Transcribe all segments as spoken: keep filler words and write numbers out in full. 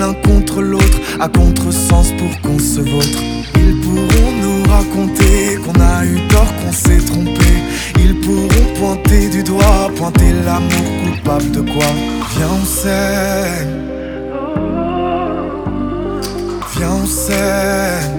l'un contre l'autre, à contresens pour qu'on se vautre. Ils pourront nous raconter qu'on a eu tort, qu'on s'est trompé. Ils pourront pointer du doigt, pointer l'amour coupable de quoi. Viens on s'aime, viens on s'aime.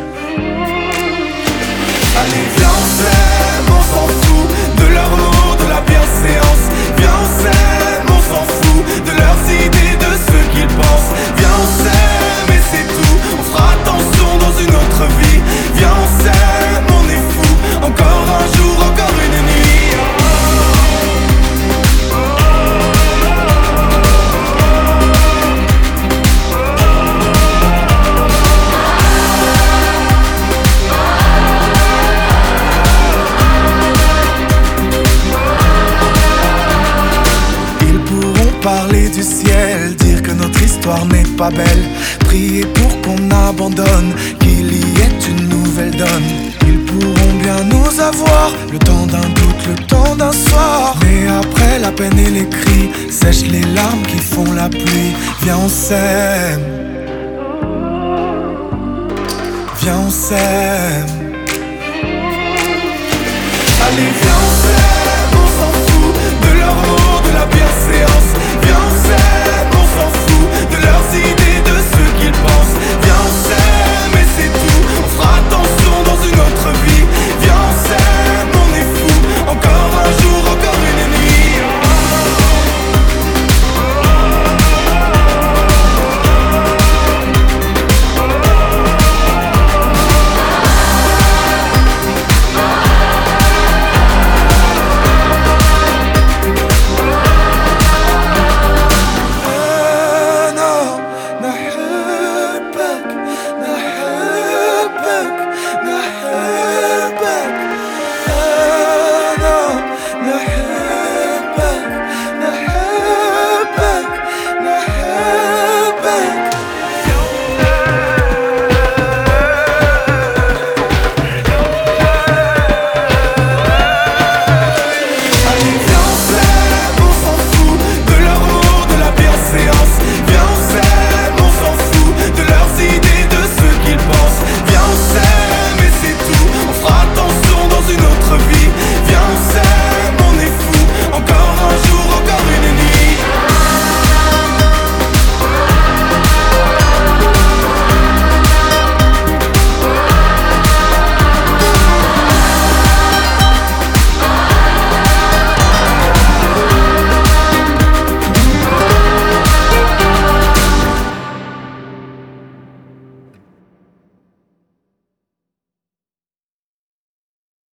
Allez viens on s'aime, on s'en fout de leurs mots, de la bienséance. Viens on s'aime, on s'en fout de leurs idées, de ce qu'ils pensent. Viens on s'aime et c'est tout, on fera attention dans une autre vie. Viens on s'aime, on est fou, encore un jour, encore une nuit. Parler du ciel, dire que notre histoire n'est pas belle, prier pour qu'on abandonne, qu'il y ait une nouvelle donne. Ils pourront bien nous avoir, le temps d'un doute, le temps d'un soir. Mais après la peine et les cris, sèchent les larmes qui font la pluie. Viens on s'aime, viens on s'aime. Allez viens on s'aime, on s'en fout de leurs mots, de la bienséance. Viens on s'aime, on s'en fout de leurs idées, de ce qu'ils pensent. Viens on s'aime et c'est tout, on fera attention dans une autre vie. Viens on s'aime, on est fou, encore un jour, encore une nuit. Back.